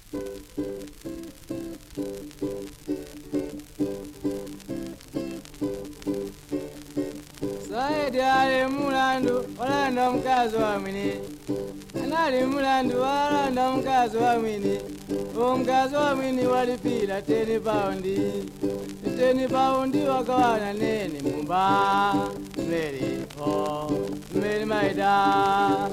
Saidi ali mulandu walanda mukazi wa mwini. Anali mulandu walanda mukazi wa mwini. Omukazi wa mwini walipira 10 paundi. 10 paundi wakawana nene mumba. Mary, oh, Mary maida.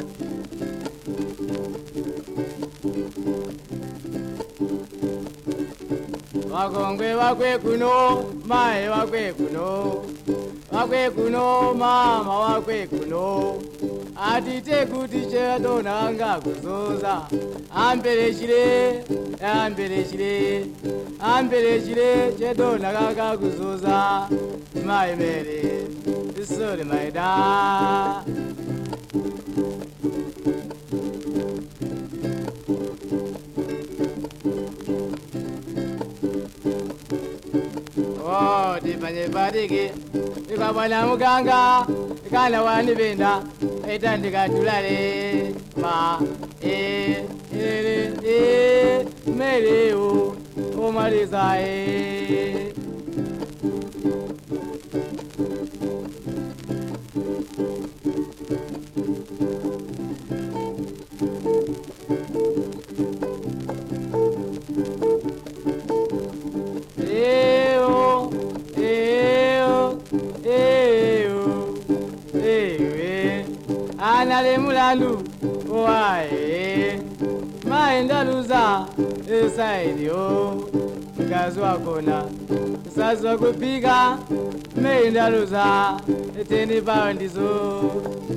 Wakongwe wakwe kuno, mae wakwe kuno. Wakwe kuno, mama wakwe kuno. Atite kuti chedona anga kuzoza. Ambeleshire, ambeleshire. Ambeleshire chedona anga kuzoza. Mae Mary, sorry my da. Oh, dipanye badiki. Ikabwana muganga, ikana wani benda. Etandika tulale. Ma, Mary o, o Marisa Anale mulandu, oae. Maindaluza, esaidio. Mukazi wakona, musazi wakupiga. Maindaluza, 10 paundi zo.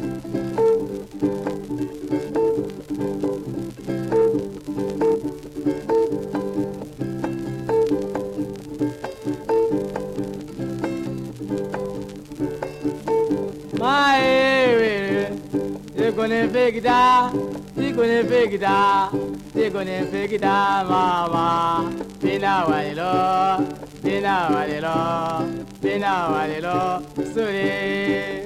You're gonna fake it, mama. Pina walilo, sorry.